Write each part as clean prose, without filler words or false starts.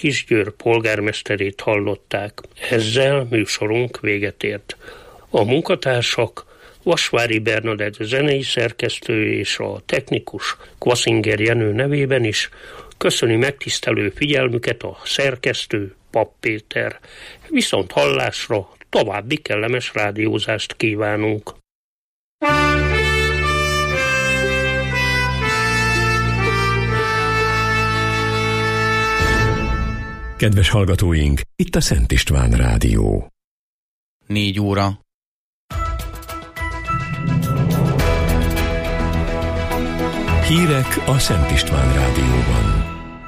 Kisgyőr polgármesterét hallották. Ezzel műsorunk véget ért. A munkatársak Vasvári Bernadett zenei szerkesztő és a technikus Kvaszinger Jenő nevében is köszöni megtisztelő figyelmüket a szerkesztő Papp Péter. Viszont hallásra, további kellemes rádiózást kívánunk. Kedves hallgatóink, itt a Szent István Rádió. 4 óra. Hírek a Szent István Rádióban.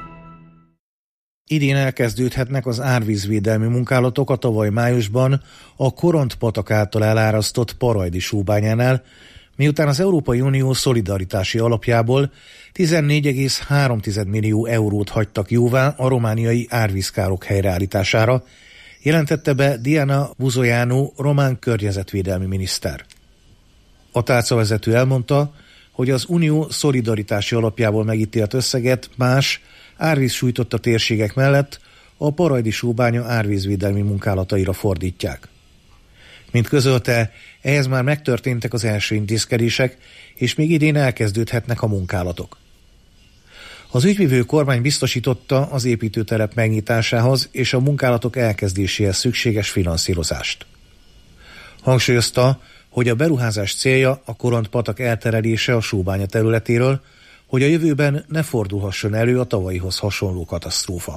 Idén elkezdődhetnek az árvízvédelmi munkálatok a tavaly májusban a Koront-patak által elárasztott Parajdi sóbányánál, miután az Európai Unió szolidaritási alapjából 14,3 millió eurót hagytak jóvá a romániai árvízkárok helyreállítására, jelentette be Diana Buzoianu román környezetvédelmi miniszter. A tárcavezető elmondta, hogy az Unió szolidaritási alapjából megítélt összeget más árvízsújtotta térségek mellett a Parajdi sóbánya árvízvédelmi munkálataira fordítják. Mint közölte, ehhez már megtörténtek az első intézkedések, és még idén elkezdődhetnek a munkálatok. Az ügyvivő kormány biztosította az építőtelep megnyitásához és a munkálatok elkezdéséhez szükséges finanszírozást. Hangsúlyozta, hogy a beruházás célja a Koront-patak elterelése a sóbánya területéről, hogy a jövőben ne fordulhasson elő a tavalyihoz hasonló katasztrófa.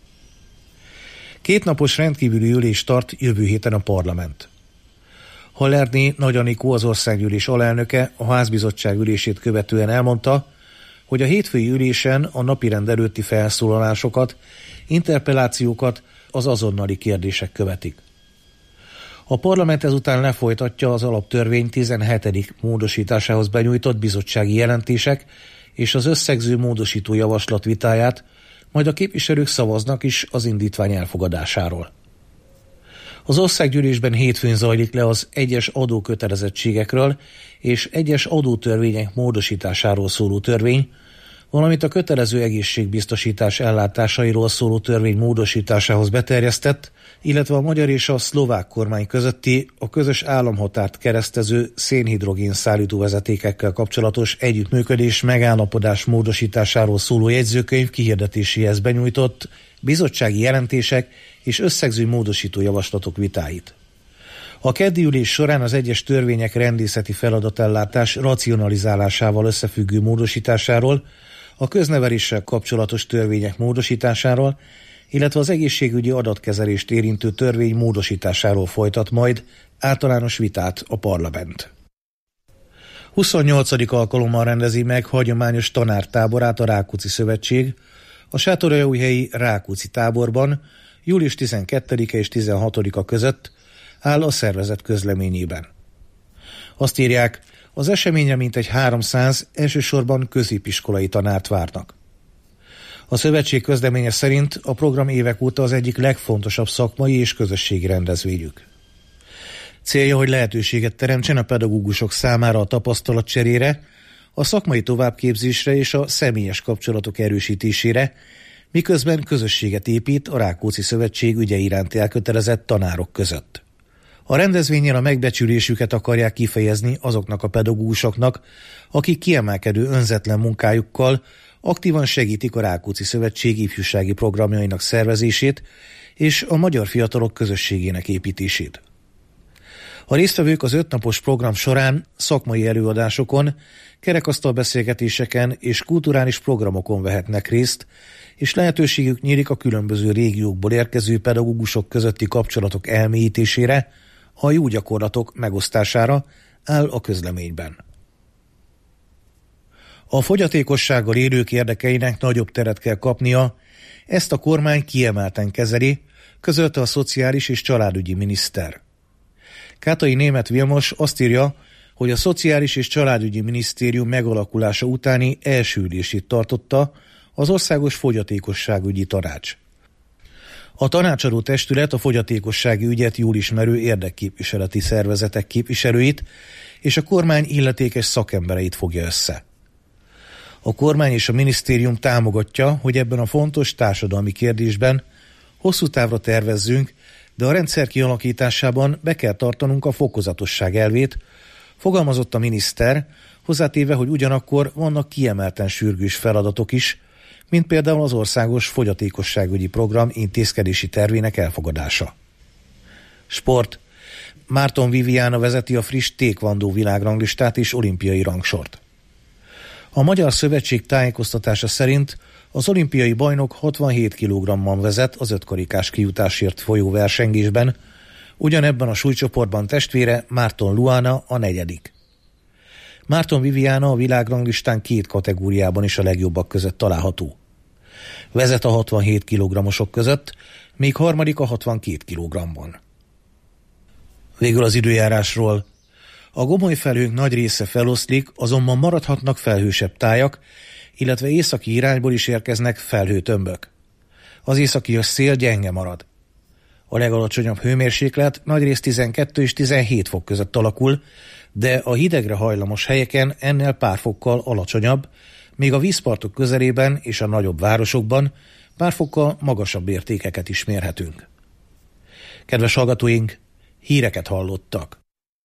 2 napos rendkívüli ülés tart jövő héten a parlament. Hallerné Nagy Anikó, az országgyűlés alelnöke a házbizottság ülését követően elmondta, hogy a hétfői ülésen a napirend előtti felszólalásokat, interpellációkat az azonnali kérdések követik. A parlament ezután lefolytatja az alaptörvény 17. módosításához benyújtott bizottsági jelentések és az összegző módosító javaslat vitáját, majd a képviselők szavaznak is az indítvány elfogadásáról. Az országgyűlésben hétfőn zajlik le az egyes adókötelezettségekről és egyes adótörvények módosításáról szóló törvény, valamint a kötelező egészségbiztosítás ellátásairól szóló törvény módosításához beterjesztett, illetve a magyar és a szlovák kormány közötti a közös államhatárt keresztező szénhidrogén szállító vezetékekkel kapcsolatos együttműködés megállapodás módosításáról szóló jegyzőkönyv kihirdetéséhez benyújtott bizottsági jelentések és összegző módosító javaslatok vitáit. A keddi ülés során az egyes törvények rendészeti feladatellátás racionalizálásával összefüggő módosításáról, a közneveléssel kapcsolatos törvények módosításáról, illetve az egészségügyi adatkezelést érintő törvény módosításáról folytat majd általános vitát a parlament. 28. alkalommal rendezi meg hagyományos tanártáborát a Rákóczi Szövetség a Sátoraljaújhelyi Rákóczi táborban július 12-e és 16-a között, áll a szervezet közleményében. Azt írják, az eseményre mintegy 300 elsősorban középiskolai tanárt várnak. A szövetség közleménye szerint a program évek óta az egyik legfontosabb szakmai és közösségi rendezvényük. Célja, hogy lehetőséget teremtsen a pedagógusok számára a tapasztalatcserére, a szakmai továbbképzésre és a személyes kapcsolatok erősítésére, miközben közösséget épít a Rákóczi Szövetség ügye iránti elkötelezett tanárok között. A rendezvényen a megbecsülésüket akarják kifejezni azoknak a pedagógusoknak, akik kiemelkedő önzetlen munkájukkal aktívan segítik a Rákóczi Szövetség ifjúsági programjainak szervezését és a magyar fiatalok közösségének építését. A résztvevők az 5 napos program során szakmai előadásokon, kerekasztalbeszélgetéseken és kulturális programokon vehetnek részt, és lehetőségük nyílik a különböző régiókból érkező pedagógusok közötti kapcsolatok elmélyítésére, a jó gyakorlatok megosztására, áll a közleményben. A fogyatékossággal élők érdekeinek nagyobb teret kell kapnia, ezt a kormány kiemelten kezeli, közölte a Szociális és Családügyi miniszter. Kátai Németh Vilmos azt írja, hogy a Szociális és Családügyi Minisztérium megalakulása utáni első ülését tartotta az Országos Fogyatékosságügyi Tanács. A tanácsadó testület a fogyatékossági ügyet jól ismerő érdekképviseleti szervezetek képviselőit és a kormány illetékes szakembereit fogja össze. A kormány és a minisztérium támogatja, hogy ebben a fontos társadalmi kérdésben hosszú távra tervezzünk, de a rendszer kialakításában be kell tartanunk a fokozatosság elvét, fogalmazott a miniszter, hozzátéve, hogy ugyanakkor vannak kiemelten sürgős feladatok is, mint például az Országos Fogyatékosságügyi Program intézkedési tervének elfogadása. Sport. Márton Viviana vezeti a friss taekwondo világranglistát és olimpiai rangsort. A Magyar Szövetség tájékoztatása szerint az olimpiai bajnok 67 kg-ban vezet az 5 karikás kijutásért folyó versengésben, ugyanebben a súlycsoportban testvére Márton Luana a 4. Márton Viviana a világranglistán 2 kategóriában is a legjobbak között található. Vezet a 67 kg-osok között, még harmadik a 62 kg-ban. Végül az időjárásról. A gomoly felhők nagy része feloszlik, azonban maradhatnak felhősebb tájak, illetve északi irányból is érkeznek felhőtömbök. Az északi szél gyenge marad. A legalacsonyabb hőmérséklet nagyrészt 12 és 17 fok között alakul, de a hidegre hajlamos helyeken ennél pár fokkal alacsonyabb, míg a vízpartok közelében és a nagyobb városokban pár fokkal magasabb értékeket is mérhetünk. Kedves hallgatóink, híreket hallottak.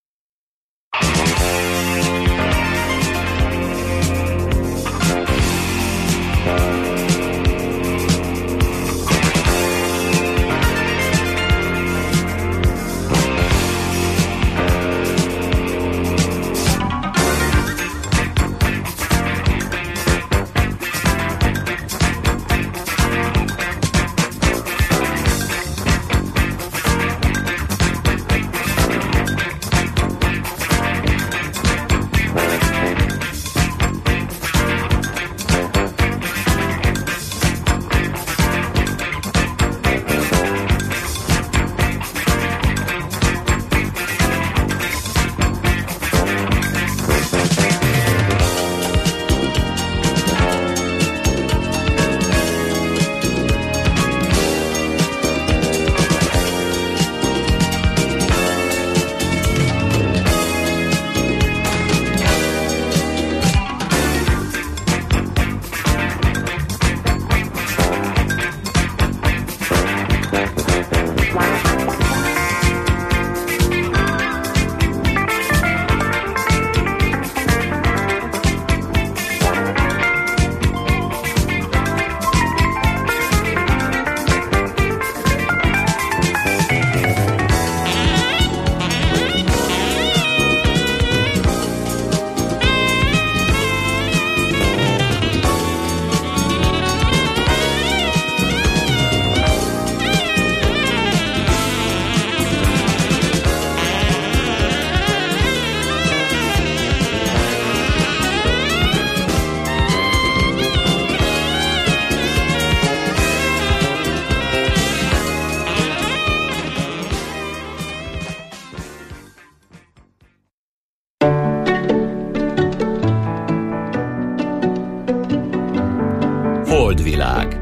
Holdvilág.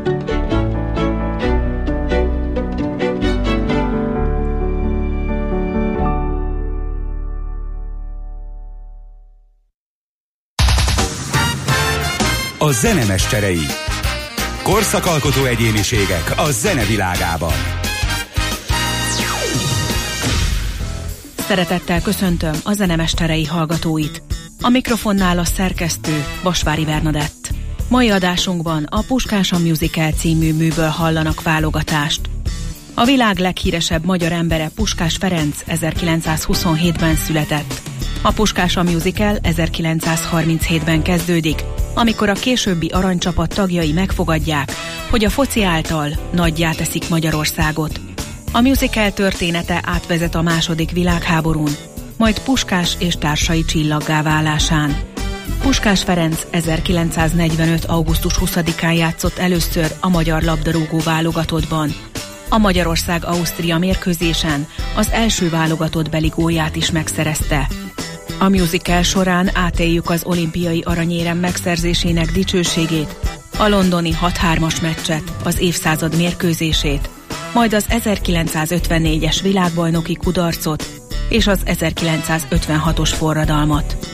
A zenemesterei. Korszakalkotó egyéniségek a zenevilágában. Szeretettel köszöntöm a zenemesterei hallgatóit. A mikrofonnál a szerkesztő, Vasvári Bernadett. Mai adásunkban a Puskás a Musical című műből hallanak válogatást. A világ leghíresebb magyar embere Puskás Ferenc 1927-ben született. A Puskás a Musical 1937-ben kezdődik, amikor a későbbi aranycsapat tagjai megfogadják, hogy a foci által nagyjá teszik Magyarországot. A musical története átvezet a II. Világháborún, majd Puskás és társai csillaggá válásán. Puskás Ferenc 1945. augusztus 20-án játszott először a magyar labdarúgó válogatottban. A Magyarország-Ausztria mérkőzésen az első válogatottbeli gólját is megszerezte. A musical során átéljük az olimpiai aranyérem megszerzésének dicsőségét, a londoni 6-3-as meccset, az évszázad mérkőzését, majd az 1954-es világbajnoki kudarcot és az 1956-os forradalmat.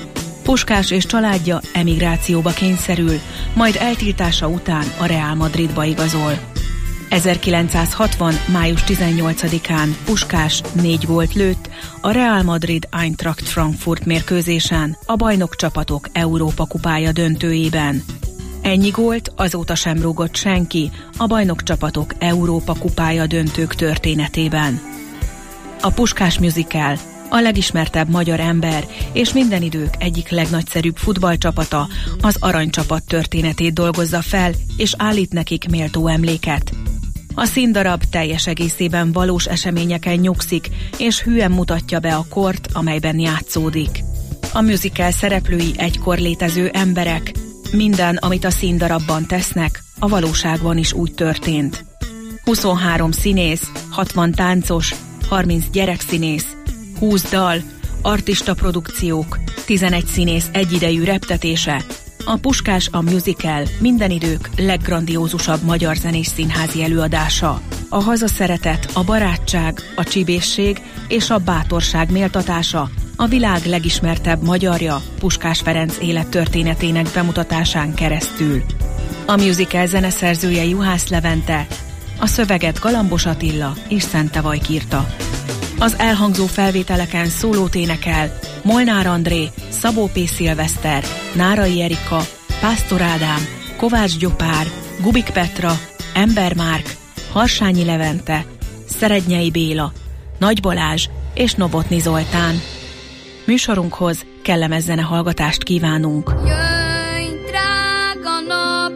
Puskás és családja emigrációba kényszerül, majd eltiltása után a Real Madridba igazol. 1960. május 18-án Puskás 4 gólt lőtt a Real Madrid Eintracht Frankfurt mérkőzésen, a bajnokcsapatok Európa kupája döntőjében. Ennyi gólt azóta sem rúgott senki a bajnokcsapatok Európa kupája döntők történetében. A Puskás musical a legismertebb magyar ember és minden idők egyik legnagyszerűbb futballcsapata, az Aranycsapat történetét dolgozza fel, és állít nekik méltó emléket. A színdarab teljes egészében valós eseményeken nyugszik, és hűen mutatja be a kort, amelyben játszódik. A musical szereplői egykor létező emberek, minden, amit a színdarabban tesznek, a valóságban is úgy történt. 23 színész, 60 táncos, 30 gyerekszínész, 20 dal, artista produkciók, 11 színész egyidejű reptetése. A Puskás a musical minden idők leggrandiózusabb magyar zenés színházi előadása. A hazaszeretet, a barátság, a csibészség és a bátorság méltatása a világ legismertebb magyarja, Puskás Ferenc élettörténetének bemutatásán keresztül. A musical zeneszerzője Juhász Levente, a szöveget Galambos Attila és Szente Vajk írta. Az elhangzó felvételeken szólót énekel Molnár André, Szabó P. Szilveszter, Nárai Erika, Pásztor Ádám, Kovács Gyopár, Gubik Petra, Ember Márk, Harsányi Levente, Szerednyei Béla, Nagy Balázs és Novotny Zoltán. Műsorunkhoz kellemes zenehallgatást kívánunk. Jöjj, drága nap,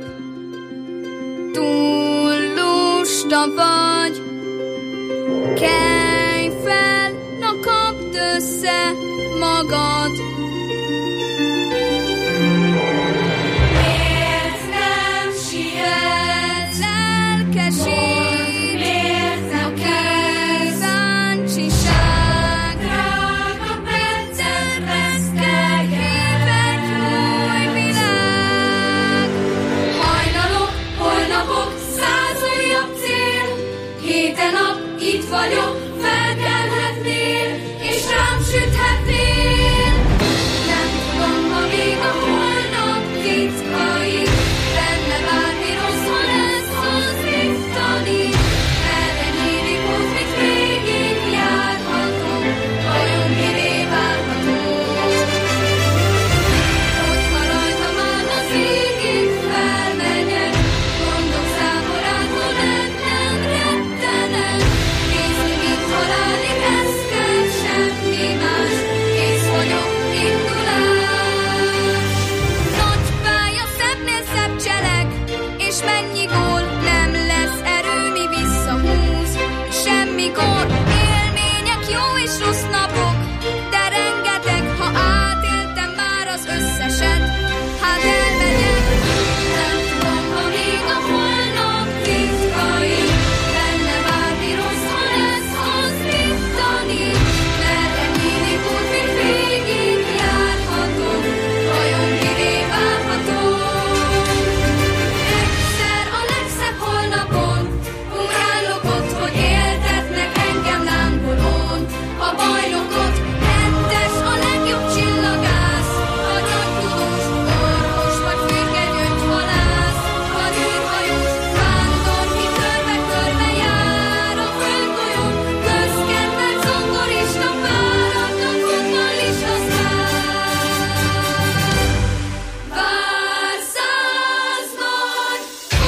túl lusta vagy, kelj fel, na kapd össze magad. Miért nem sietsz, lelkesít, miért nem kíváncsiság, drága percet vesztek, kép egy új világ. Hajnalok, holnapok, 100 újabb cél, héten nap, itt vagyok, felkelhetnél, és rám süthetnél. Nem tudom, ma még a holnap titkai, benne bármi rossz, ha lesz, az mit tanít. Erre nyílik út, mit végig járhatok, vajon mivé várhatok. Hogyha rajtam áll az égig felmegyek, gondok záporától nem rettenek. Nézni, mit találni, ez kell, semmi más, kész vagyok, indulás. Nagy pálya, szebbnél szebb cselek, és mennyi gól, nem lesz erő, mi visszahúz. Semmi gól, élmények, jó és rossz napok, de rengeteg, ha átéltem már az összeset, hát elmegyek. Nem tudom, ha még a holnap titkai, benne bármi rossz, ha lesz, az mit tanít. Merre nyílik út, mit végig járhatok, vajon mivé várhatok. Egyszer a legszebb holnapon, ugrálok ott, hogy éltetnek engem lángolón. A bajnokot, hettes, a legjobb csillagász, a gyógytudós, orvos vagy fürge gyöngyhalász, vagy űrhajós, vándor, ki körbe-körbe jár a földgolyón, közkedvelt zongorista, páratlan futballista sztár. Vár 100 nagy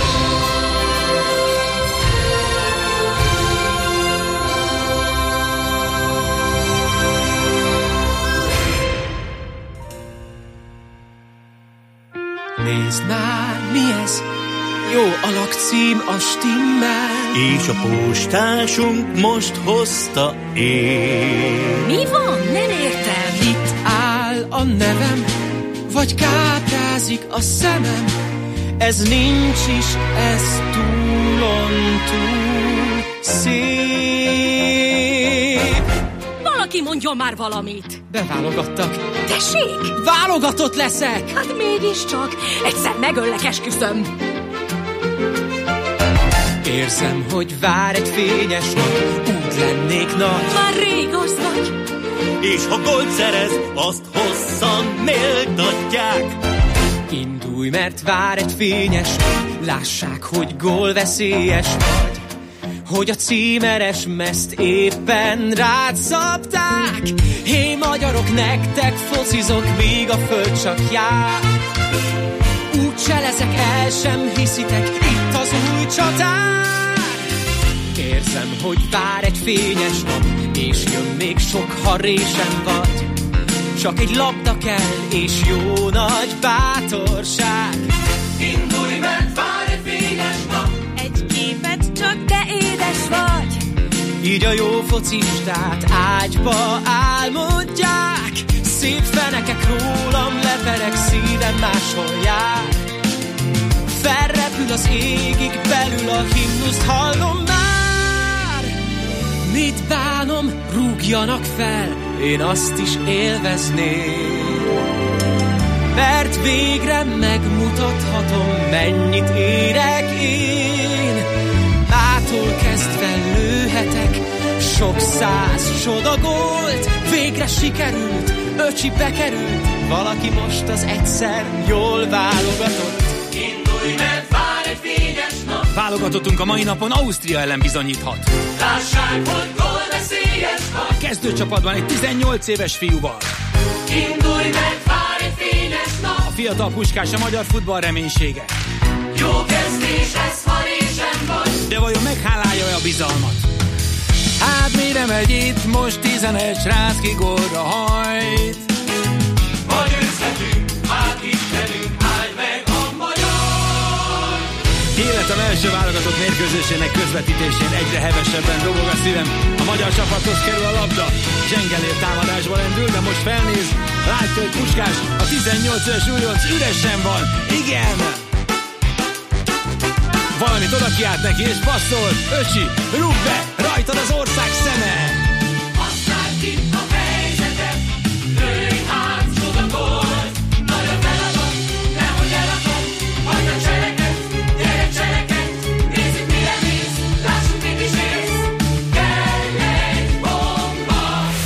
Nézd már, mi ez? Jó alakcím a stimmel. És a postásunk most hozta én. Mi van? Nem értem. Itt áll a nevem, vagy káprázik a szemem. Ez nincs is, ez túlon túl szép. Valaki mondjon már valamit. Beválogattak. Tessék? Válogatott leszek! Hát mégiscsak. Egyszer megöllek, esküszöm. Érzem, hogy vár egy fényes nap, úgy lennék nagy. Már rég az vagy. és ha gólt szerez, azt hosszan méltatják. Indulj, mert vár egy fényes, lássák, hogy gólveszélyes vagy, hogy a címeres mezt éppen rád szabták. Hé, magyarok, nektek focizok, míg a föld csak jár. Úgyse leszek, el sem hiszitek, itt az új csatár. Érzem, hogy vár egy fényes nap, és jön még sok, ha résem vagy. Csak egy labda kell, és jó nagy bátorság. Indulj, mert vár egy fényes nap. Egy képet csak te édes vagy. Így a jó focistát ágyba álmodják. Szép fenekek rólam lepereg, szívem máshol jár. Felrepül az égig, belül a himnuszt hallom már. Mit bánom, rúgjanak fel, én azt is élvezném. Mert végre megmutathatom, mennyit érek én. Mától kezdve lőhetek sok száz csodagolt. Végre sikerült, öcsi bekerült, valaki most az egyszer jól válogatott. Indulj, mert vár egy fényes nap. Válogatottunk a mai napon Ausztria ellen bizonyíthat. Lássák, hogy gólveszélyes vagy. Kezdőcsapatban egy 18 éves fiúval. Indulj, mert vár egy fényes nap. A fiatal Puskás a magyar futball reménysége. Jó kezdés ez, ha résem vagy. De vajon meghálálja a bizalmat? Hát mire megy itt most 11 srác, ki gólra hajt? Ma győzhetünk, hát Istenünk, áld meg a magyar! Életem első válogatott mérkőzésének közvetítésén egyre hevesebben dobog a szívem. A magyar csapathoz kerül a labda, zsengelér támadásba lendül, de most felnéz, látja, hogy Puskás a 18 éves újonc üresen van. Igen! Valamit oda kiált neki és passzol. Öcsi, rúg be, rajtad az ország szeme. Használd ki a helyzetet, lőj hát, csodagolt. Nagy a feladat, nehogy elakad, hagyd a cseleket, gyere cseleket. Nézzük, mire mész, lássuk, mit is érsz. Kell egy bomba.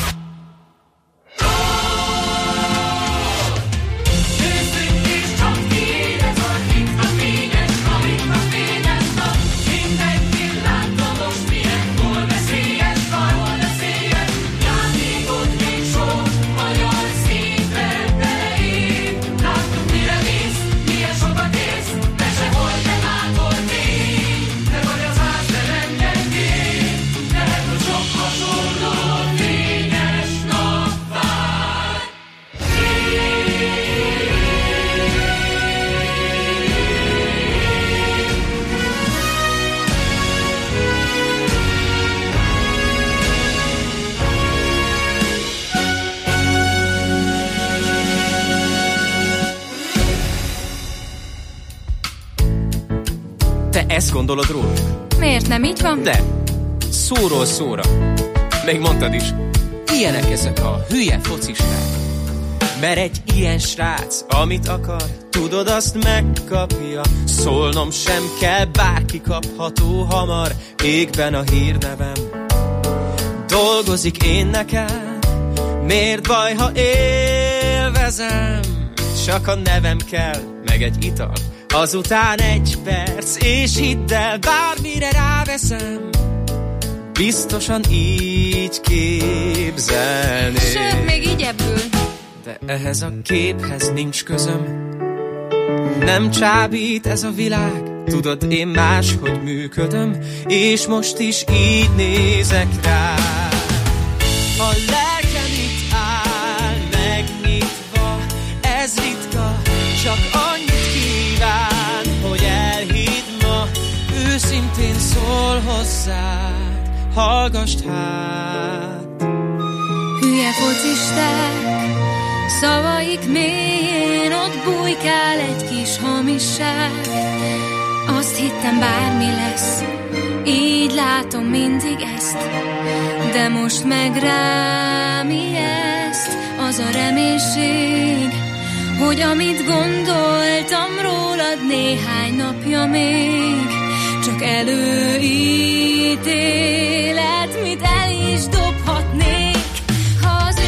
Nézzük, és csak kiérez, hogy itt a fényes, itt a fényes nap. Mindegy pillanat, most milyen gólveszélyes vagy. Játékot még sok, magyar színre beleér. Láttuk, mire mész, milyen sokat érsz, de sehol nem átol még. Te vagy az ház, de nem gyengéd, lehet, hogy sok hasonló fényes nap vár. Te ezt gondolod róla? Miért nem így van? De, szóról szóra. Még mondtad is, ilyenek ezek a hülye focisták. Mert egy ilyen srác, amit akar, tudod, azt megkapja. Szólnom sem kell, bárki kapható hamar. Égben a hírnevem, dolgozik én nekem. Miért baj, ha élvezem? Csak a nevem kell, meg egy ital, azután egy perc, és hidd el, bármire ráveszem, biztosan így képzelnék. Sőt, még így ebből. De ehhez a képhez nincs közöm. Nem csábít ez a világ, tudod, én máshogy működöm, és most is így nézek rá. A lelkem itt áll, megnyitva, ez ritka, csak annyit kíván, hogy elhidd ma, őszintén szól hozzád, hallgassd hát. Hülye focisták, szavaik mélyén ott bujkál egy kis hamiság. Azt hittem, bármi lesz, így látom mindig ezt, de most meg rám ijeszt az a reménység, hogy amit gondoltam rólad néhány napja még, csak előítélet, mit el is dobhatnék, ha az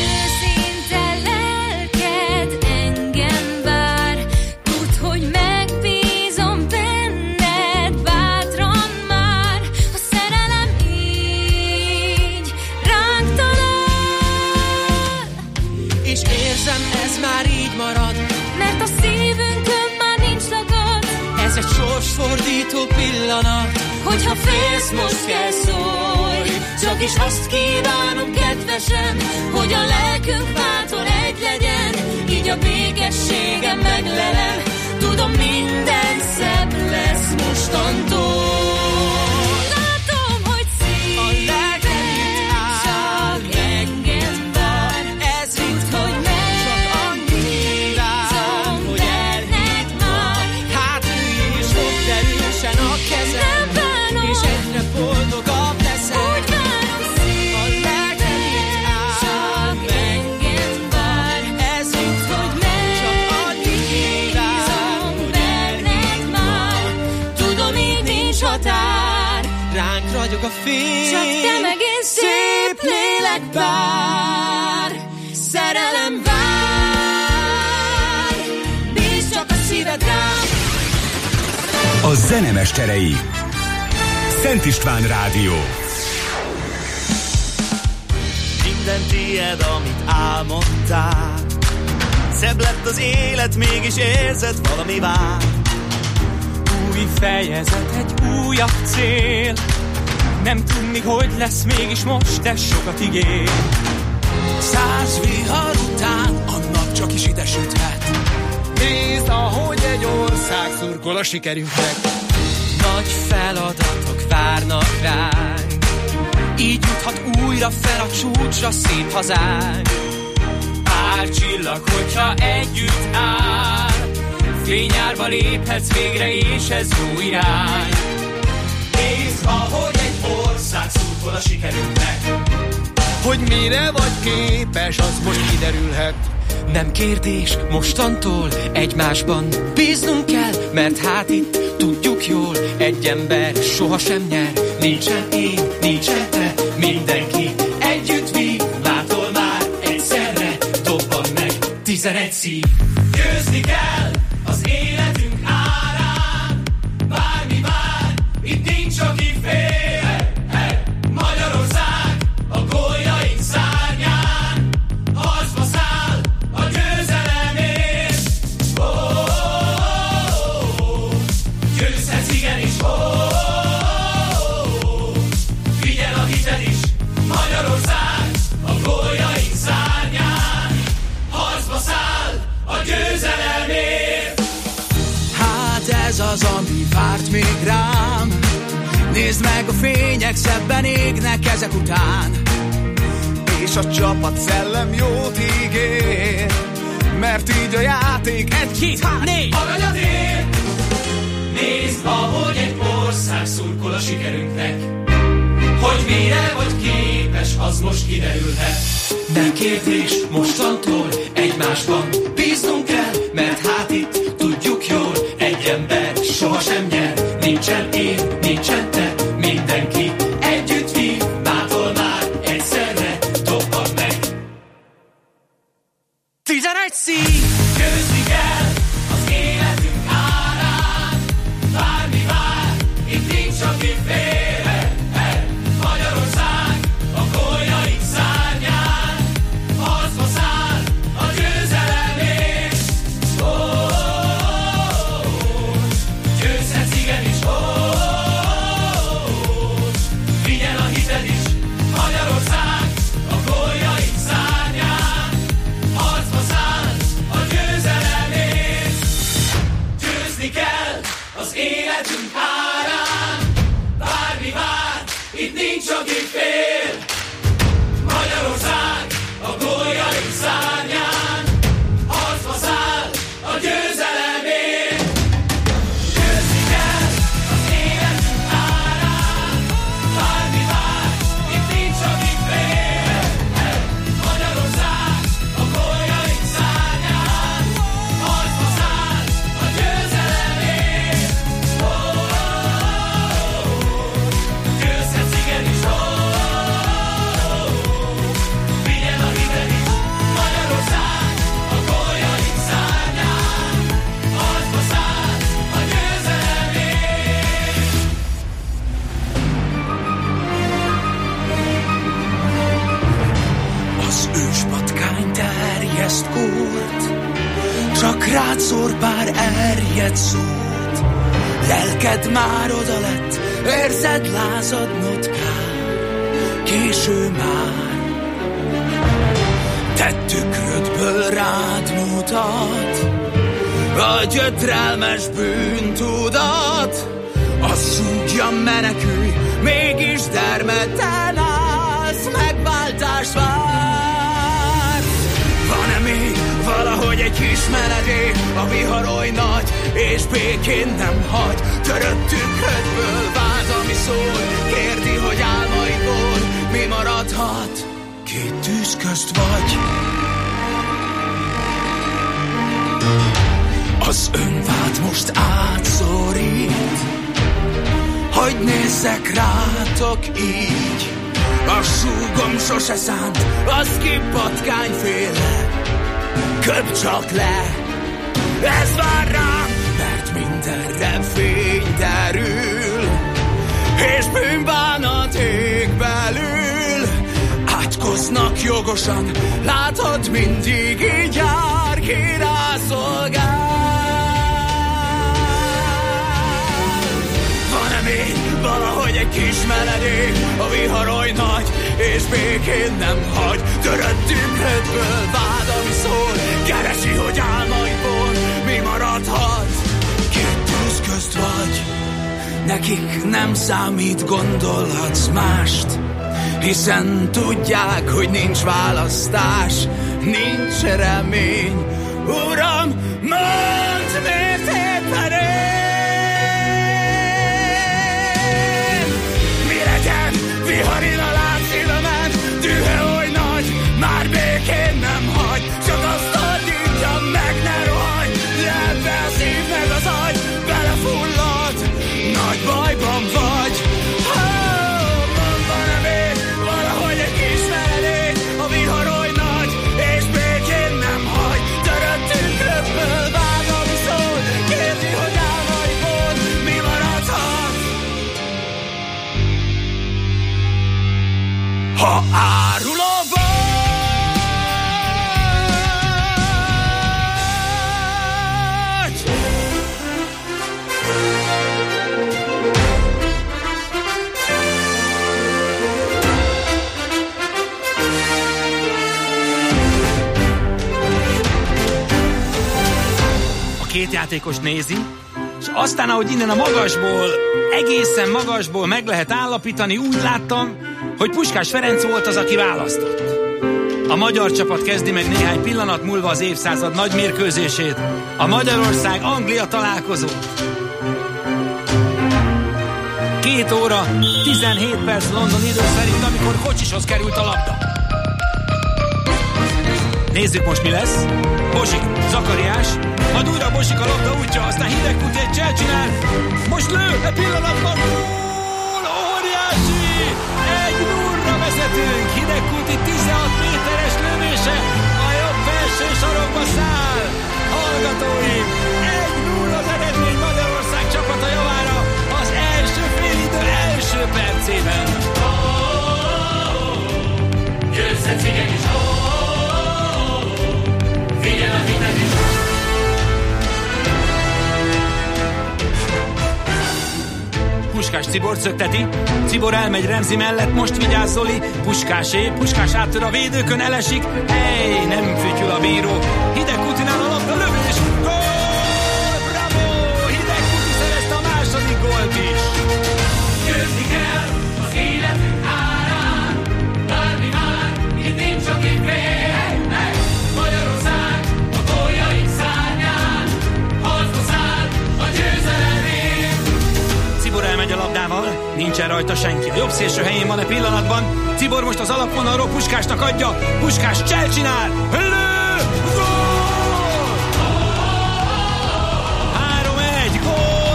utolsó pillanat, hogyha félsz, most kell szólj. Csak is azt kívánom, kedvesem, hogy a lelkünk váltól egy legyen. Így a békességem meglelem, tudom, minden szebb lesz mostantól. Látom, hogy szíved a lelkem csak engem vár. Ez itt, hogy csak annyit vár, hogy elnek már. Hát ülj és fogd erősen a kezem, és egyre boldogabb leszel. Úgy várom szíved a lelkem csak engem vár. Ez itt, hogy csak annyit vár, hogy elnek már. Tudom, így nincs határ, ránk ragyog a fény, csak te megint szép lélek bár. Szerelem vár, bízd csak a szíved rám. A zenemesterei. Szent István Rádió. Minden tiéd, amit álmodtál. Szebb lett az élet, mégis érzed, valami vár. Új fejezet, egy újabb cél. Nem tudni, hogy lesz, mégis most ez sokat ígér. 100 vihar után a nap csak is ide süthet. Nézd, ahogy egy ország szurkol a sikerünknek. Nagy feladatok várnak ránk, így juthat újra fel a csúcsra szép hazánk. Pár csillag, hogyha együtt áll, fényárba léphetsz végre, és ez jó irány. Nézd, ahogy egy ország szurkol a sikerünknek. Hogy mire vagy képes, az most kiderülhet. Nem kérdés, mostantól egymásban bíznunk kell, mert hát itt tudjuk jól, egy ember sohasem nyer. Nincsen én, nincsen te, mindenki együtt vív, mától már egyszerre dobban meg 11 szív. Győzni kell az életünk árán, bármi vár, itt nincs, aki fél. Magyarország a gólyaink szárnyán, harcba száll a győzelemért. Győzhetsz igenis, figyel a hited is, Magyarország a gólyaink szárnyán, harcba száll a győzelemért. Hát ez az, ami várt még rám. Nézd meg, a fények szebben égnek ezek után. És a csapat szellem jót ígér, mert így a játék 1, 2, 3, 4 Aranyat ér! Nézd, ahogy egy ország szurkol a sikerünknek. Hogy mire vagy képes, az most kiderülhet. Nem kérdés, mostantól egymásban bíznunk kell, mert hát itt tudjuk jól, egy ember sohasem nyer. Nincsen én, nincsen te, mindenki együtt vív, mától már egyszerre dobban meg 11 szív. Győzni kell az életünk árán, bármi vár, itt nincs, aki félre. Magyarország a gólyaink szárnyán, harcba száll a győzelemért. Győzhetsz igenis, figyel a hited is, Magyarország a gólyaink szárnyán, harcba száll a győzelemért. Győzni kell az életünk árán, bármi vár, itt nincs, aki fél. Magyarország a gólyaink szárnyán, harcba száll a győzelemért. Győzni kell az életünk árán, bármi vár, itt nincs, aki fél. Magyarország a gólyaink szárnyán, harcba száll a győzelemért. Győzhetsz igenis, figyel a hited is, Magyarország a gólyaink szárnyán, harcba száll a győzelemért. Az őspatkány terjeszt kórt, csak rád szór pár erjedt szót. lelked már oda lett, érzed lázadnod kell, késő már. Te tükrödből rád mutat a gyötrelmes bűntudat. Azt súgja, menekülj, mégis dermedten állsz, megváltást vársz. Van-e még valahogy egy kis menedék, a vihar oly nagy, és békén nem hagy. Törött tükrödből váz, ami szól, kérdi, hogy álmaidból mi maradhat. Két tűz közt vagy. Az önvád most átszorít, hogy nézzek rátok így. A súgom sose szánt, az ki patkányféle. Köp csak le, ez vár rám, mert mindenre fény derül, és bűnbánat ég belül. Átkoznak jogosan, látod, mindig így jár, ki rászolgál. Van-e még valahogy egy kis menedék, a vihar oly nagy, és békén nem hagy. Törött tükrödből vád, ami szól, keresi, hogy álmaidból mi maradhat. Két tűz közt vagy, nekik nem számít, gondolhatsz mást, hiszen tudják, hogy nincs választás, nincs remény. Uram, mondd, miért éppen én? Mi legyen, vihar inhalál szívemen, dühe oly nagy, már békén nem hagy. Csak azt adjam meg, ne rohanj, de ebbe a szív meg az agy belefullad, nagy bajban vagy. Ha áruló vagy, a két játékos nézi, és aztán, ahogy innen a magasból, egészen magasból meg lehet állapítani, úgy láttam, hogy Puskás Ferenc volt az, aki választott. A magyar csapat kezdi meg néhány pillanat múlva az évszázad nagy mérkőzését, a Magyarország-Anglia találkozót. 2 óra, 17 perc London idő szerint, amikor kocsishoz került a labda. Nézzük most, mi lesz. Bosik, Zakariás, majd újra Bosik a labda útja, aztán Hidegkuti egy cselcsinál. Most lő, e pillanatban gól, óriási! 1-0-ra vezetünk, Hidegkuti 16 méteres lövése, a jobb felső sarokba száll. Hallgatóim, 1-0 az eredmény Magyarország csapata javára az első félidő első percében. Győzhetsz igenis, vigyen a hited is. Puskás Cibor szökteti, Cibor elmegy Remzi mellett, most vigyáz Zoli, Puskásé, Puskás áttör a védőkön, elesik, hey, nem fütyül a bíró, Hidegkutinál a labda, lövés, gól, bravo, Hidegkuti szerezte a második gólt is. Győzni kell az életünk árán, bármi már, itt nincs, aki félnek. Magyarország a góljaink szárnyán, harcba száll a győzelemért. Cibor elmegy a labdával, nincsen rajta senki. A jobb szélső helyén van a pillanatban. Cibor most az alapvonalról Puskásnak adja. Puskás cselcsinál. Lő! Gól! 3-1. Gól!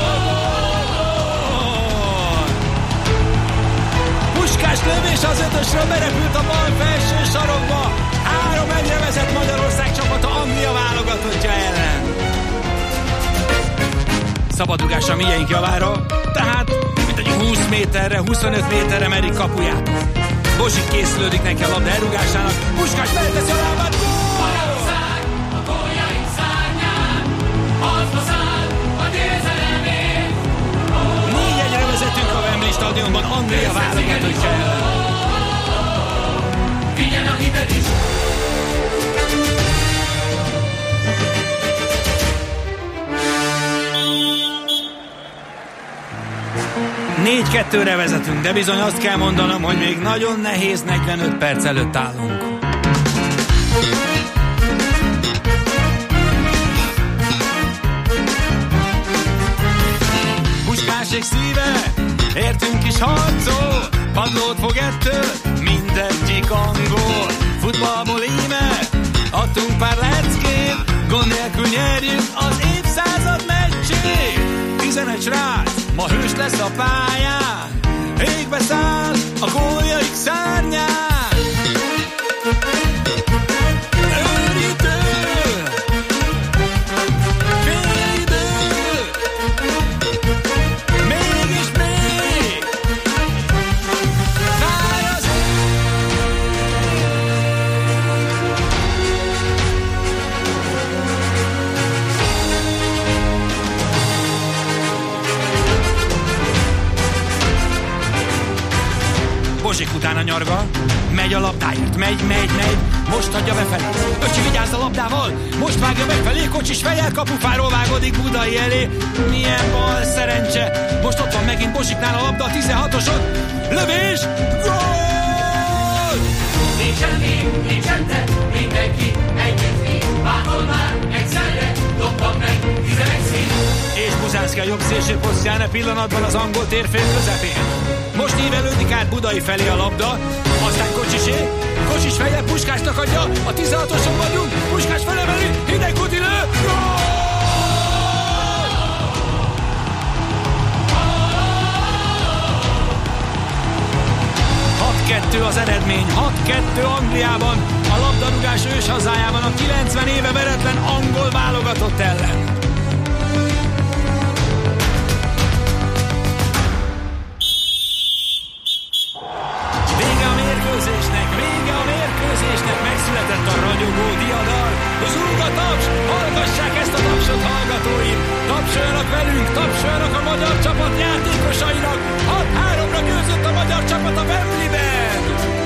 Puskás lövés az ötösről, berepült a bal felső sarokba. 3-1-re vezet Magyarország csapata Anglia válogatottja ellen. Szabadrugás a mieink javára, tehát mint egy 20 méterre, 25 méterre merik kapuját. Bosik készülődik neki a labda elrugásának, Puskás beleteszi a lábát, gól! Magyarország a góljaink szárnyán, harcba száll a győzelemért. stadionban Anglia válogatottja ellen. Vigyen a hited is! 4-2-re vezetünk, de bizony azt kell mondanom, hogy még nagyon nehéz 45 perc előtt állunk. Puskásék szíve, értünk is harcol, padlót fog ettől mindegyik angol. Futballból íme, adtunk pár leckét, gond nélkül nyerjük az évszázad meccsét. 11 srác, ma hős lesz a pályán, égbe száll a góljaik szárnyán. Őrítő, félidő, mégis még fáj az Bozsik utána nyargal, megy a labdáért, megy, most adja befelé. Öcsi vigyázz a labdával, most vágja befelé, kocsis fejjel kapufáról vágódik Budai elé. Milyen bal szerencse, most ott van megint Bozsiknál a labda, a 16-oson, lövés, gól! Nincsen te, mindenki együtt víg, bárhol már egyszerre dobtak meg 11 szín. És Buzánszky a jobb szélsőposztján e pillanatban az angol térfél közepén. Most ívelődik át Budai felé a labda, aztán Kocsisé, Kocsis fejjel Puskásnak adja, a 16-oson vagyunk, Puskás felemeli, Hidegkúti lő, gól! 6-2 az eredmény, 6-2 Angliában, a labdarúgás ős hazájában a 90 éve veretlen angol válogatott ellen. Megszületett a ragyogó diadal, zúg a taps, hallgassák ezt a tapsot hallgatóim, tapsoljanak velünk, tapsoljanak a magyar csapat játékosainak, 6-3-ra győzött a magyar csapat a Wembleyben!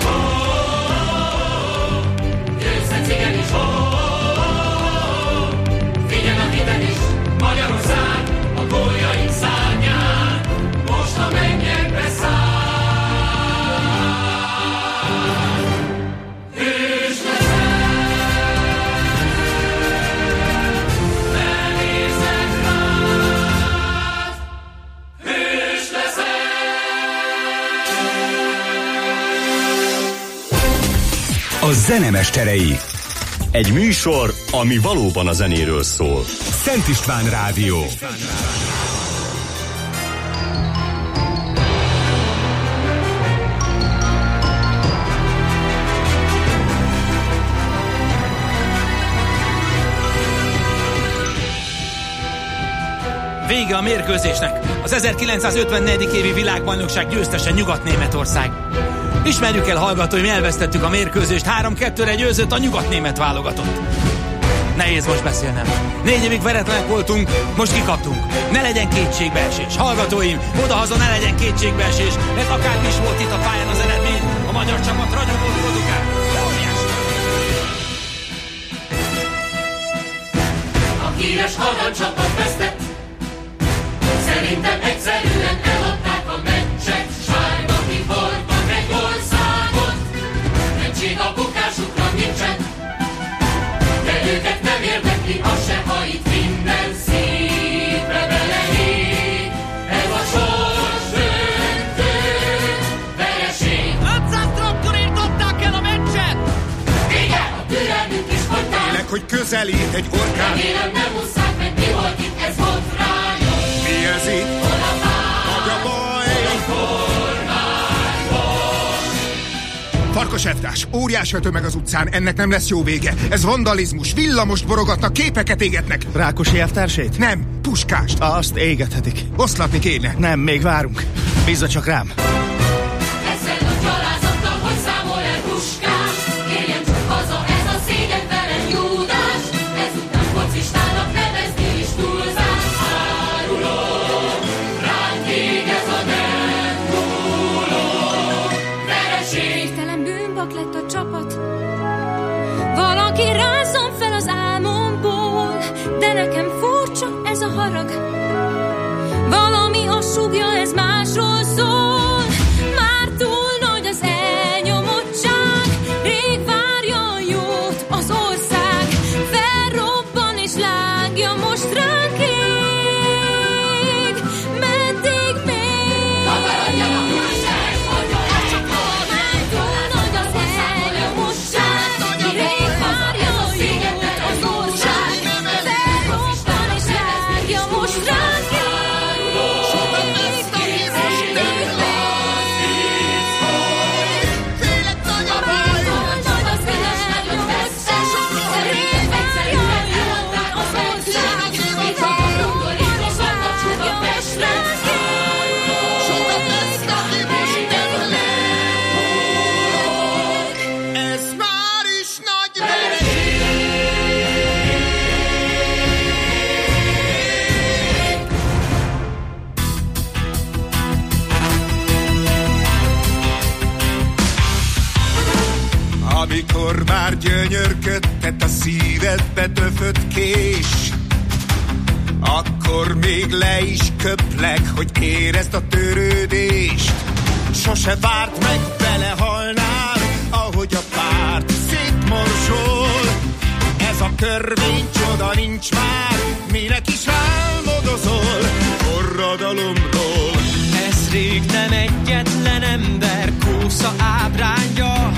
Győzhetsz igenis, vigyen a hited is, Magyarország a góljaink szárnyán, most a mennyekbe száll. A zenemesterei. Egy műsor, ami valóban a zenéről szól. Szent István Rádió. Vége a mérkőzésnek. Az 1954. évi világbajnokság győztese Nyugat-Németország. Ismerjük el, hallgatóim, elvesztettük a mérkőzést, 3-2-re győzött a nyugat-német válogatott. Nehéz most beszélnem. 4 évig veretlenek voltunk, most kikaptunk. Ne legyen kétségbeesés. Hallgatóim, odahaza ne legyen kétségbeesés, mert akármi is volt itt a pályán az eredmény, a magyar csapat ragyogót produkál. A híres halkan csapat vesztett, szerintem egyszerűen eladták a meccset, sárga kiforgat egy országot, mentség a bukásukra nincsen, de őket nem érdekli az se, ha itt minden szívbe beleég. Ez a sors döntő vereség. 500 traktorért dobták el a meccset! Igen, a türelmünk is fogytán. Félek, hogy közelít egy orkán. Remélem nem ússzák meg, mi volt itt, ez botrányos. Mi ez itt? Hol a bár? Nagy a baj! Farkas elvtárs, óriási a tömeg az utcán, ennek nem lesz jó vége. Ez vandalizmus, villamost borogatnak, képeket égetnek. Rákosi elvtársét? Nem, Puskást. Azt égethetik. Oszlatni kéne. Nem, még várunk. Bízza csak rám. Ezzel a gyalázattal, hogy számol el Puskás, kérjen csak haza, ez a szégyenveren Júdás. Ezután focistának nevezni is túlzás. Árulom, ránk ég ez a nem múlás. harag. Valami a súgja, ez másról szól. Már túl nagy az elnyomottság, rég várja a jót az ország. Felrobban és lángja most ránk ég. Meddig még? Takarodjanak már se, már túl nagy az elnyomottság, rég várja a jót az ország. Felrobban és lángja most ránk ég. Amikor már gyönyörködtet a szívedbe döfött kés, akkor még le is köplek, hogy érezd a törődést. Sose várt meg, belehalnál, ahogy a párt szétmorzsol. Ez a törvény csoda nincs már, minek is álmodozol forradalomról. Ez rég nem egyetlen ember kósza ábránja.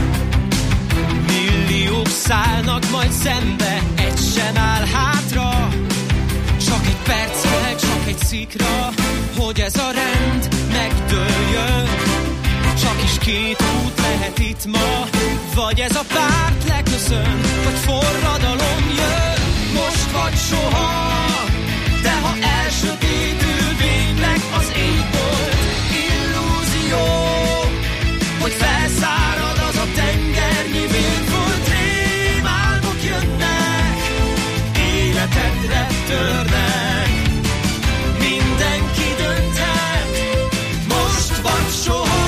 Milliók szállnak majd szembe, egy sem áll hátra. Csak egy perccel, csak egy szikra, hogy ez a rend megdőljön. Csak is két út lehet itt ma, vagy ez a párt leköszön, vagy forradalom jön. Most vagy soha, de ha elsötétül végleg az égbolt, illúzió, hogy felszárad az a tengernyi vérfolt. Rémálmok jönnek, életedre törnek. Mindenki dönthet, most vagy soha.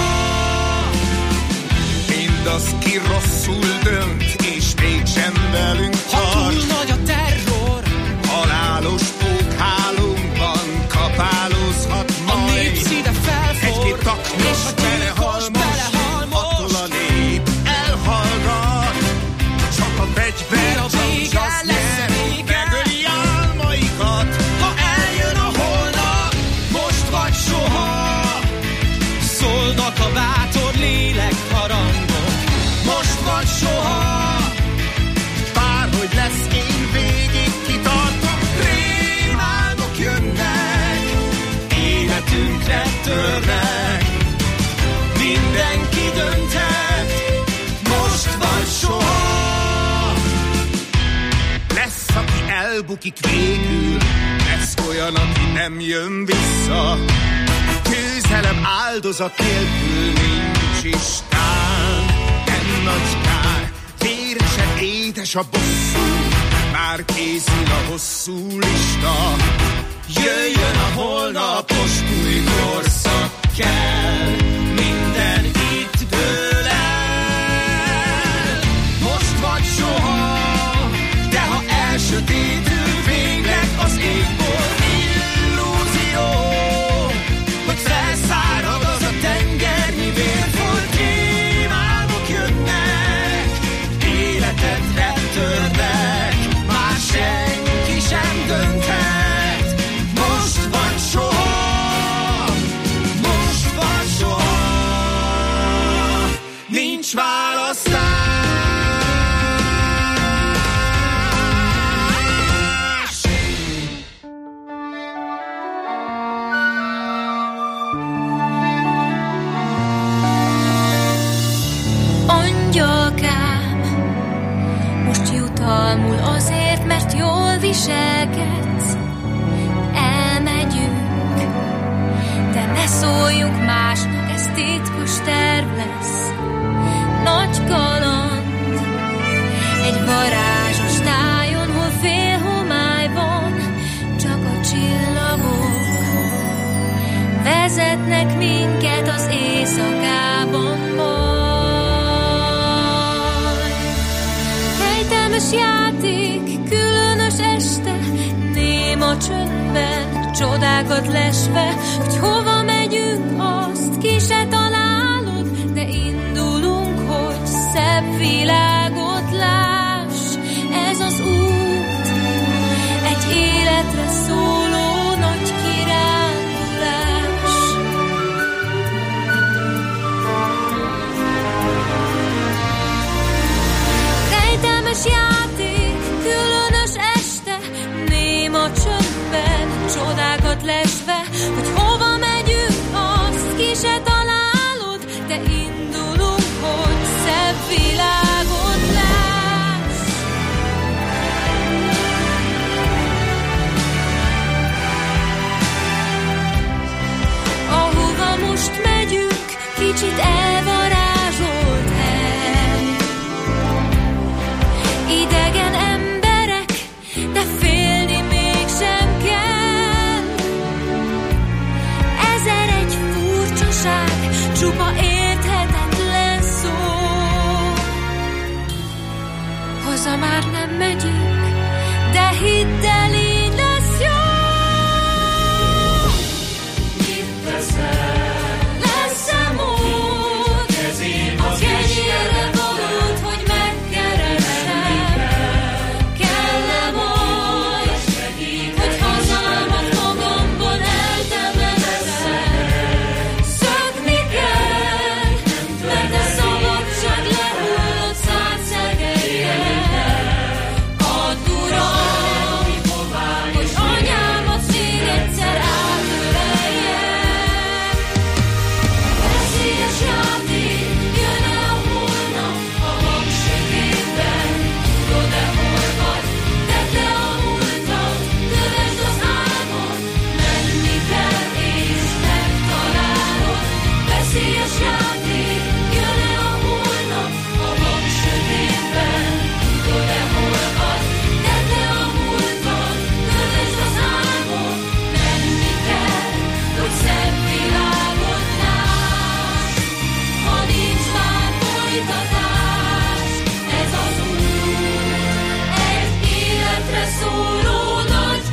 Mindaz, ki rosszul dönt, és mégsem velünk tart. Ha túl nagy a terror, halálos pókhálónkban kapálózhat majd. a nép szíve felfor, egy-két taknyos belehal most, attól a nép elhallgat. Csak a fegyver az nyer, megöli álmaikat. Ha eljön a holnap, most vagy soha. Szólnak a bátor lélek harangok, most vagy soha. Bárhogy lesz, én végig kitartom. Rémálmok jönnek, életünkre törnek. Mindenki dönthet, most vagy soha. Lesz, aki elbukik végül, lesz olyan, aki nem jön vissza. Győzelem áldozat nélkül nincs istán. Nem nagy kár, véresen édes a bosszú, már készül a hosszú lista. Jöjjön a holnapos új korszak kell, minden itt dől el. Most vagy soha, de ha elsötétül végleg az égból, illúzió, hogy felszárad az a tengernyi vérfolt. Rémálmok jönnek, életedre törnek, már senki sem dönthet. Most vagy soha, most vagy soha, nincs választás. Angyalkám, most jutalmul azért, mert jól viselkedsz. Elmegyünk, de ne szóljunk másnak, ez titkos terv lesz. Nagy kaland, egy varázsos tájon, hol fél homály van, csak a csillagok vezetnek minket az éjszakában majd. Fejtelmes játék, különös este, néma csöndben, csodákat lesve, hogy hova megyünk, azt ki se találod, de indulunk, hogy szebb világot láss. Ez az út, egy életre szóló nagy kirándulás. Rejtelmes játék, különös este, néma csöndben, csodákat lesve, hogy hova megyünk, azt ki se találod, de indulunk, hogy szebb világot láss. Ahova most megyünk, kicsit elvarázsolt hely. Idegen emberek, de félni mégsem kell. Ezer-egy furcsaság, csupa érthetetlen szó. Haza már nem megyünk, de hidd el, így lesz jó. Mit teszel? Lesz-e mód a kenyérre valót, hogy megkeressem? Kell-e majd, hogy hazámat magamban eltemessem? Szökni kell, mert a szabadság lehullott szárszegelyel. Add, Uram, hogy anyámat még egyszer átöleljem. Veszélyes játék, jön-e a holnap a mag sötétben? Tudod-e, hol vagy? Tedd le a múltat, kövesd az álmot, menni kell és megtalálod. Veszélyes játék, jön-e a holnap a mag sötétben? Tudod-e, hol vagy? Tedd le a múltat, kövesd az álmot, menni kell, hogy szebb világot láss. Ha nincs már folytatás, ez az út, egy életre szóló nagy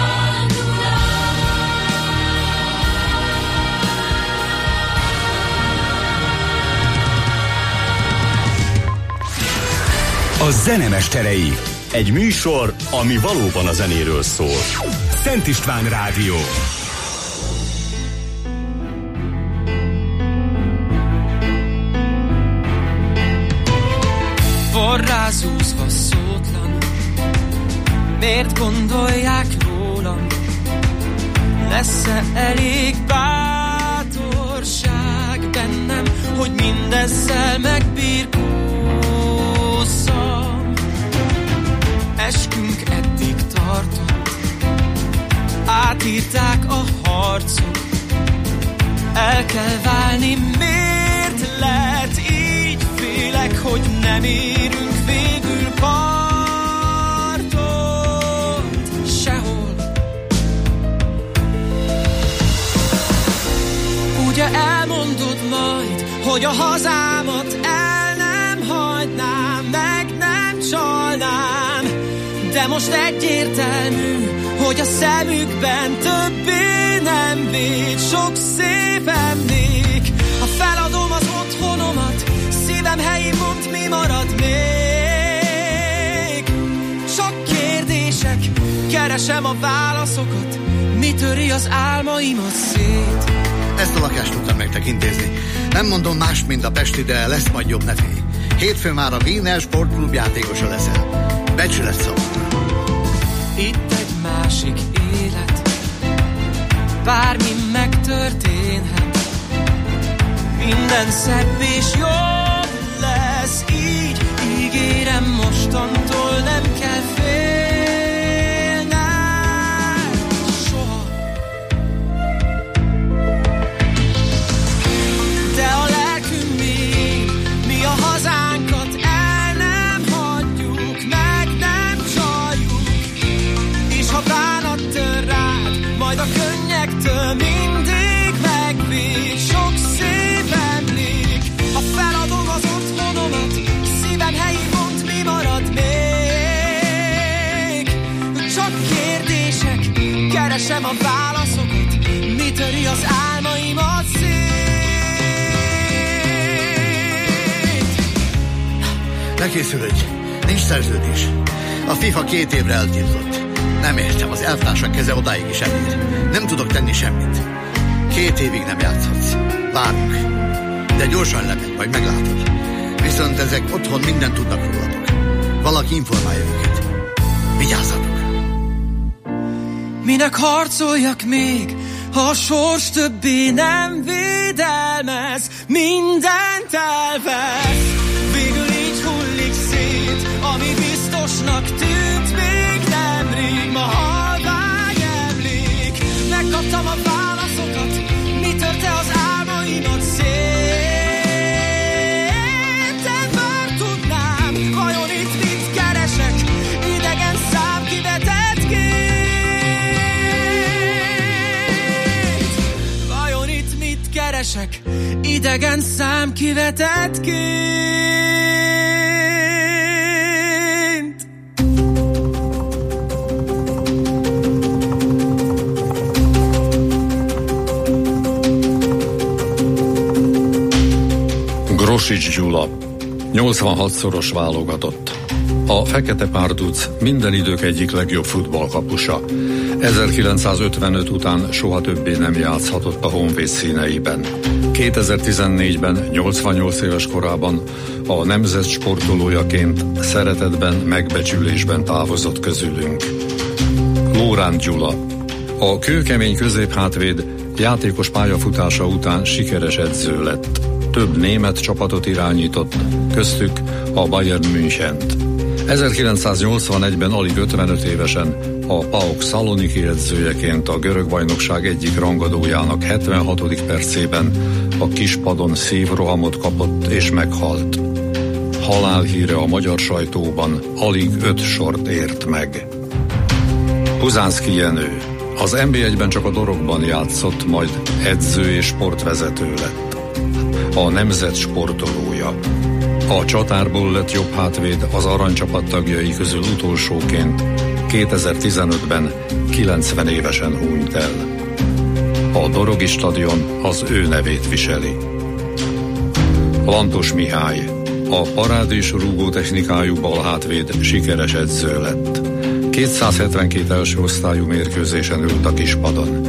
kirándulás. A Zenemesterei. Egy műsor, ami valóban a zenéről szól. Szent István Rádió. Forrázúzva szótlan, miért gondolják rólam? Lesz-e elég bátorság bennem, hogy mindezzel megbirkózzam? Eskünk eddig tartott, átírták a harcok. El kell válni, miért lett így? Félek, hogy nem érünk végül partot sehol. Ugye elmondod majd, hogy a hazámat el nem hagynám, meg nem csalnám, de most egyértelmű, hogy a szemükben többé nem véd sok szép emlék. Ha feladom az otthonomat, szívem helyén mond, mi marad még? Csak kérdések, keresem a válaszokat, mi töri az álmaimat szét. Ezt a lakást tudtam nektek intézni. Nem mondom más, mint a pesti, de lesz majd jobb, ne félj. Hétfőn már a Wiener Sportklub játékosa leszel. Becsület szavakra. Itt egy másik élet, bármi megtörténhet, minden szebb és jobb lesz így. Ígérem, mostantól nem kell félnem soha. De a lelkünk még, mi a hazánkat el nem hagyjuk, meg nem csaljuk. És ha bánat tör rád, majd a könnyektől mindig megvéd sok szép emlék. Ha feladom az otthonomat, szívem helyén mond, mi marad még. keresem a válaszokat, mi töri az álmaimat szét. Ne készülődj, nincs szerződés. A FIFA 2 évre eltiltott. Nem értem, az elvtársak keze odáig is elér. Nem tudok tenni semmit. 2 évig nem játszhatsz. Várunk. De gyorsan lemegy, majd meglátod. Viszont ezek otthon mindent tudnak rólatok. Valaki informálja őket. Vigyázzatok! Minek harcoljak még, ha a sors többé nem védelmez, mindent elvesz. Végül így hullik szét, ami biztosnak tűnt még nemrég, ma halvány emlék. Megkaptam a válaszokat, mi törte az álmaimat szét. De már tudnám, vajon itt mit keresek, idegen szám kivetett ként. Vajon itt mit keresek, idegen szám kivetett ként. Grosics Gyula, 86-szoros válogatott. A Fekete Párduc minden idők egyik legjobb futballkapusa. 1955 után soha többé nem játszhatott a Honvéd színeiben. 2014-ben, 88 éves korában a nemzet sportolójaként szeretetben, megbecsülésben távozott közülünk. Lóránt Gyula, a kőkemény középhátvéd játékos pályafutása után sikeres edző lett. Több német csapatot irányított, köztük a Bayern Münchent. 1981-ben alig 55 évesen a PAOK Szaloniki edzőjeként a görög bajnokság egyik rangadójának 76. percében a kispadon szívrohamot kapott és meghalt. Halálhíre a magyar sajtóban alig 5 sort ért meg. Puzánszky Jenő, az NB1-ben csak a Dorogban játszott, majd edző és sportvezető lett. A nemzet sportolója. A csatárból lett jobb hátvéd az aranycsapat tagjai közül utolsóként 2015-ben 90 évesen hunyt el. A Dorogi stadion az ő nevét viseli. Lantos Mihály, a parádés rúgó technikájú balhátvéd sikeres edző lett. 272 első osztályú mérkőzésen ült a kispadon.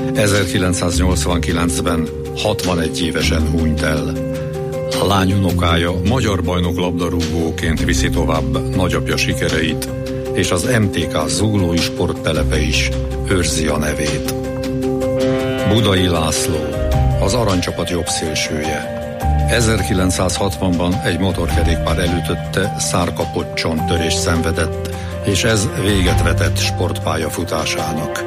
1989-ben 61 évesen hunyt el. A lány unokája magyar bajnok labdarúgóként viszi tovább nagyapja sikereit, és az MTK zuglói sporttelepe is őrzi a nevét. Budai László, az aranycsapat jobbszélsője. 1960-ban egy motorkerékpár elütötte, szárkapott csonttörést szenvedett, és ez véget vetett sportpályafutásának.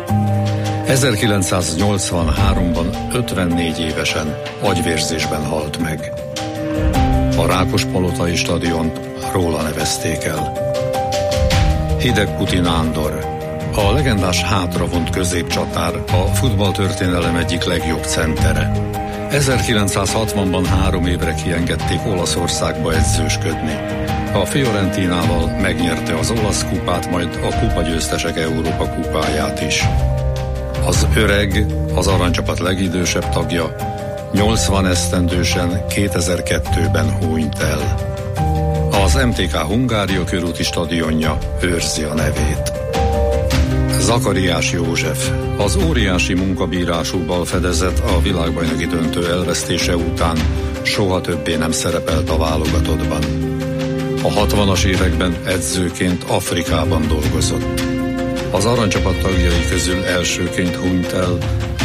1983-ban 54 évesen agyvérzésben halt meg. A Rákospalotai stadiont róla nevezték el. Hidegkuti Nándor, a legendás hátravont középcsatár, a futballtörténelem egyik legjobb centere. 1960-ban 3 évre kiengedték Olaszországba edzősködni. A Fiorentinával megnyerte az olasz kupát, majd a kupagyőztesek Európa kupáját is. Az öreg, az aranycsapat legidősebb tagja, 80 esztendősen 2002-ben hunyt el. Az MTK Hungária körúti stadionja őrzi a nevét. Zakariás József, az óriási munkabírású balfedezet a világbajnoki döntő elvesztése után soha többé nem szerepelt a válogatottban. A 60-as években edzőként Afrikában dolgozott. Az aranycsapat tagjai közül elsőként hunyt el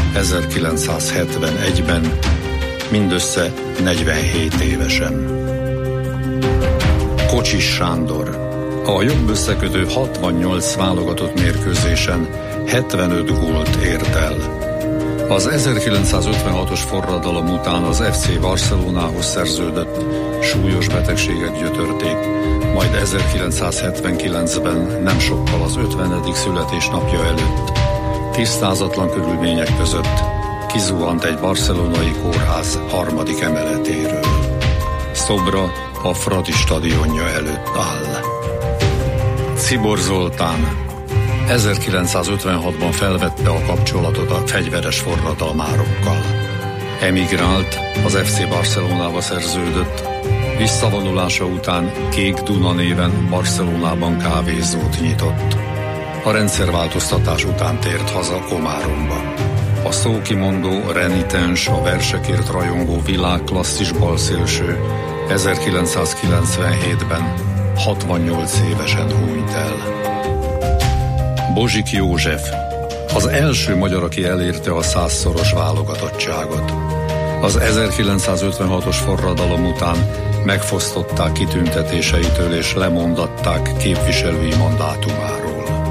1971-ben, mindössze 47 évesen. Kocsis Sándor, a jobb összekötő 68 válogatott mérkőzésen 75 gólt ért el. Az 1956-os forradalom után az FC Barcelonához szerződött, súlyos betegségek gyötörték, majd 1979-ben nem sokkal az 50. születésnapja előtt tisztázatlan körülmények között kizuhant egy barcelonai kórház 3. emeletéről. Szobra a Fradi stadionja előtt áll. Czibor Zoltán, 1956-ban felvette a kapcsolatot a fegyveres forradalmárokkal. Emigrált, az FC Barcelonába szerződött, visszavonulása után Kék Duna néven Barcelonában kávézót nyitott. A rendszerváltoztatás után tért haza Komáromba. A szókimondó, renitens, a versekért rajongó világklasszis balszélső 1997-ben 68 évesen hunyt el. Bozsik József, az első magyar, aki elérte a 100-szoros válogatottságot. Az 1956-os forradalom után megfosztották kitüntetéseitől és lemondatták képviselői mandátumáról.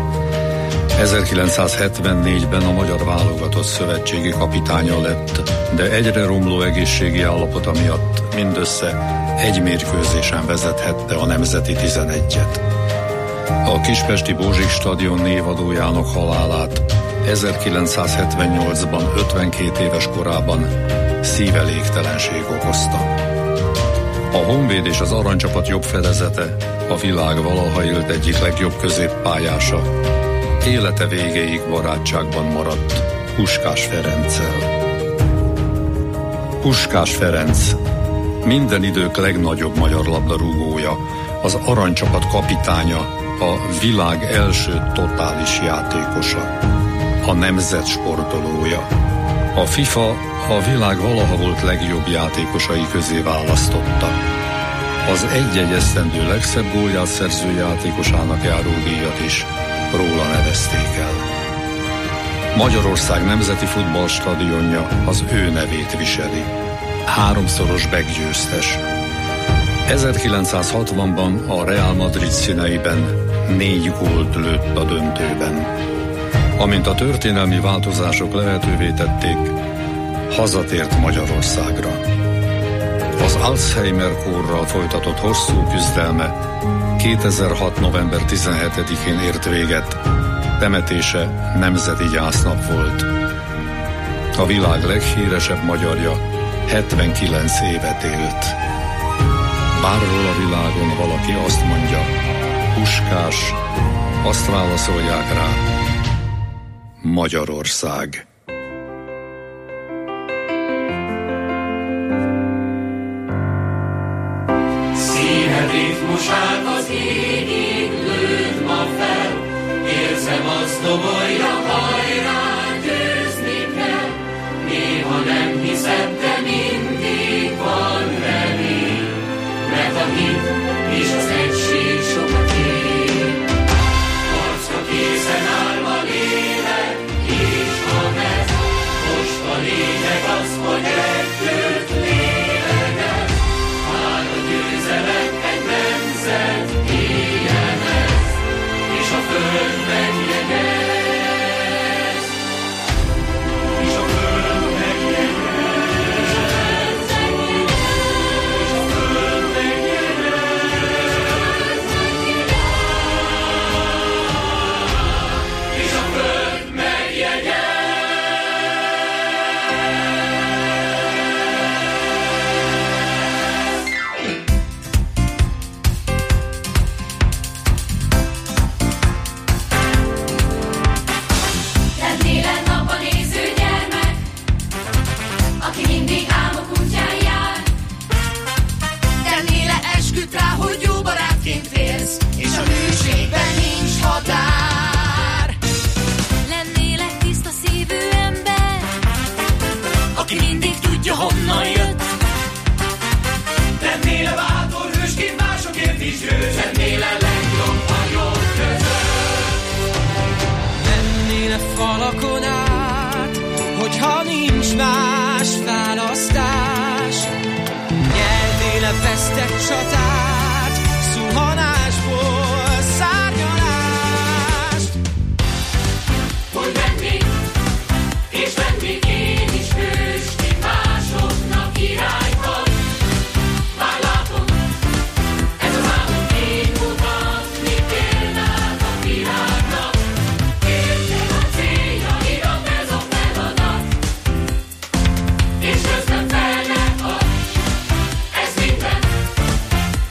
1974-ben a magyar válogatott szövetségi kapitánya lett, de egyre romló egészségi állapota miatt mindössze egy mérkőzésen vezethette a nemzeti 11-et. A kispesti Bozsik stadion névadójának halálát 1978-ban 52 éves korában szívelégtelenség okozta. A Honvéd és az Aranycsapat jobb fedezete, a világ valaha élt egyik legjobb középpályása, élete végéig barátságban maradt Puskás Ferenccel. Puskás Ferenc, minden idők legnagyobb magyar labdarúgója, az Aranycsapat kapitánya, a világ első totális játékosa, a nemzet sportolója. A FIFA a világ valaha volt legjobb játékosai közé választotta. Az egy esztendő legszebb gólját szerző játékosának járó díjat is róla nevezték el. Magyarország nemzeti futballstadionja az ő nevét viseli. 3-szoros bek-győztes. 1960-ban a Real Madrid színeiben 4 gólt lőtt a döntőben. Amint a történelmi változások lehetővé tették, hazatért Magyarországra. Az Alzheimer-kórral folytatott hosszú küzdelme 2006. november 17-én ért véget, temetése nemzeti gyásznap volt. A világ leghíresebb magyarja 79 évet élt. Bárhol a világon valaki azt mondja, Puskás, azt válaszolják rá, Magyarország. Szíved ritmusát az égig lőd ma fel, érzem azt dobolja, hajrá, győzni kell. Néha nem hiszed, de mindig van remény, mert a hit és az egység sokat ér. Harcra készen állva lélek, és ha ez most a lényeg az, hogy együtt lélegez. Már a győzelem egy nemzet ilyen ez, és a föld megjegyez. És a föld megjegyez. És a föld megjegyez. És a föld megjegyez. Lennél napba néző gyermek, aki mindig álmok útján jár. Tennél esküt rá, hogy jó barátként élsz, és a hűségben nincs határ. Lennél egy tiszta szívű ember, Aki mindig tudja, honnan jött. Lennél bátor hősként másokért is győz, lennél legjobb a jobb között. Mennél falakon át, hogyha nincs más választás. Nyernél vesztett csatát, zuhanásból szárnyalást. Hogy lennék, és lennék én is hősként másoknak király vagy. Már látom, ez az álom én mutatni példát a világnak. Érted a céljaidat, ez a feladat, és közben fel ne adj, ez minden,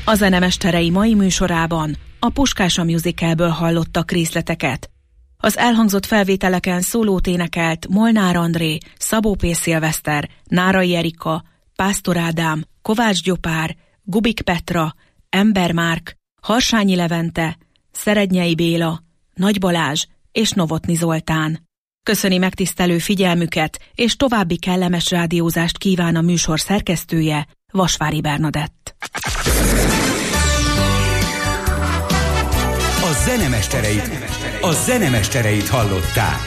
A Zenemesterei mai műsorában a Puskás a musicalből hallottak részleteket. Az elhangzott felvételeken szólót énekelt Molnár André, Szabó P. Szilveszter, Nárai Erika, Pásztor Ádám, Kovács Gyopár, Gubik Petra, Ember Márk, Harsányi Levente, Szerednyei Béla, Nagy Balázs és Novotny Zoltán. Köszöni megtisztelő figyelmüket, és további kellemes rádiózást kíván a műsor szerkesztője, Vasvári Bernadett. A zenemestereit hallották.